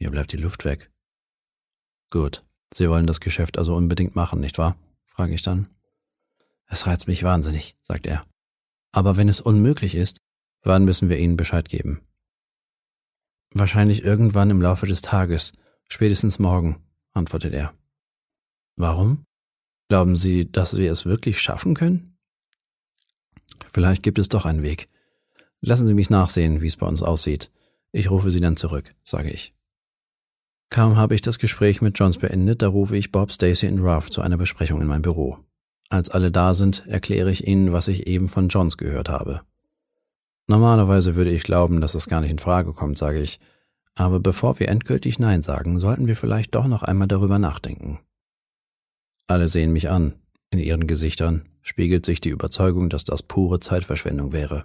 Mir bleibt die Luft weg. Gut, Sie wollen das Geschäft also unbedingt machen, nicht wahr? Frage ich dann. Es reizt mich wahnsinnig, sagt er. Aber wenn es unmöglich ist, wann müssen wir Ihnen Bescheid geben? Wahrscheinlich irgendwann im Laufe des Tages, spätestens morgen, antwortet er. Warum? Glauben Sie, dass wir es wirklich schaffen können? Vielleicht gibt es doch einen Weg. Lassen Sie mich nachsehen, wie es bei uns aussieht. Ich rufe Sie dann zurück, sage ich. Kaum habe ich das Gespräch mit Johns beendet, da rufe ich Bob, Stacy und Ralph zu einer Besprechung in mein Büro. Als alle da sind, erkläre ich ihnen, was ich eben von Johns gehört habe. Normalerweise würde ich glauben, dass es gar nicht in Frage kommt, sage ich, aber bevor wir endgültig Nein sagen, sollten wir vielleicht doch noch einmal darüber nachdenken. Alle sehen mich an. In ihren Gesichtern spiegelt sich die Überzeugung, dass das pure Zeitverschwendung wäre.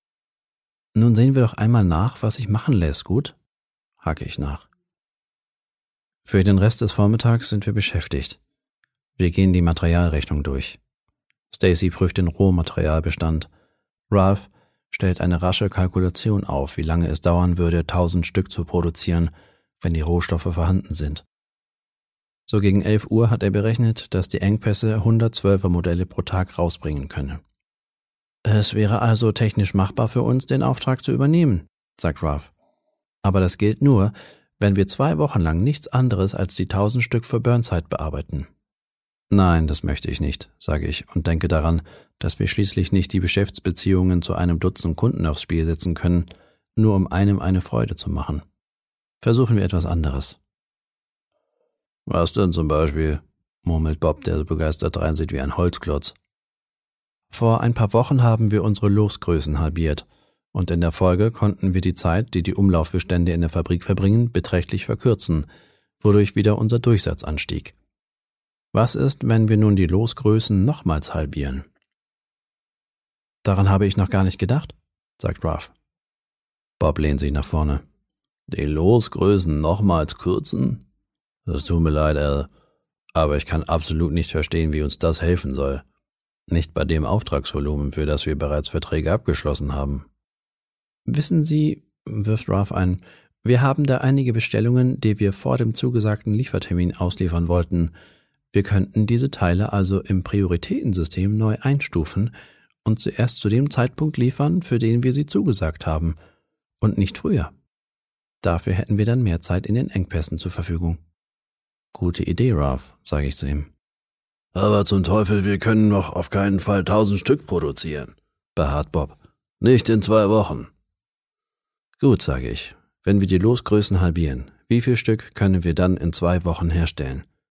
Nun sehen wir doch einmal nach, was sich machen lässt, gut? Hake ich nach. Für den Rest des Vormittags sind wir beschäftigt. Wir gehen die Materialrechnung durch. Stacy prüft den Rohmaterialbestand. Ralph stellt eine rasche Kalkulation auf, wie lange es dauern würde, 1000 Stück zu produzieren, wenn die Rohstoffe vorhanden sind. So gegen 11 Uhr hat er berechnet, dass die Engpässe 112er Modelle pro Tag rausbringen können. Es wäre also technisch machbar für uns, den Auftrag zu übernehmen, sagt Ralph. Aber das gilt nur, wenn wir 2 Wochen lang nichts anderes als die 1000 Stück für Burnside bearbeiten. Nein, das möchte ich nicht, sage ich und denke daran, dass wir schließlich nicht die Geschäftsbeziehungen zu einem Dutzend Kunden aufs Spiel setzen können, nur um einem eine Freude zu machen. Versuchen wir etwas anderes. Was denn zum Beispiel? Murmelt Bob, der so begeistert reinsieht wie ein Holzklotz. Vor ein paar Wochen haben wir unsere Losgrößen halbiert und in der Folge konnten wir die Zeit, die die Umlaufbestände in der Fabrik verbringen, beträchtlich verkürzen, wodurch wieder unser Durchsatz anstieg. Was ist, wenn wir nun die Losgrößen nochmals halbieren? Daran habe ich noch gar nicht gedacht, sagt Ralph. Bob lehnt sich nach vorne. Die Losgrößen nochmals kürzen? Das tut mir leid, Al, aber ich kann absolut nicht verstehen, wie uns das helfen soll. Nicht bei dem Auftragsvolumen, für das wir bereits Verträge abgeschlossen haben. Wissen Sie, wirft Ralph ein, wir haben da einige Bestellungen, die wir vor dem zugesagten Liefertermin ausliefern wollten. Wir könnten diese Teile also im Prioritätensystem neu einstufen und zuerst zu dem Zeitpunkt liefern, für den wir sie zugesagt haben, und nicht früher. Dafür hätten wir dann mehr Zeit in den Engpässen zur Verfügung. Gute Idee, Ralph, sage ich zu ihm. Aber zum Teufel, wir können doch auf keinen Fall 1000 Stück produzieren, beharrt Bob. Nicht in 2 Wochen. Gut, sage ich. Wenn wir die Losgrößen halbieren, wie viel Stück können wir dann in 2 Wochen herstellen?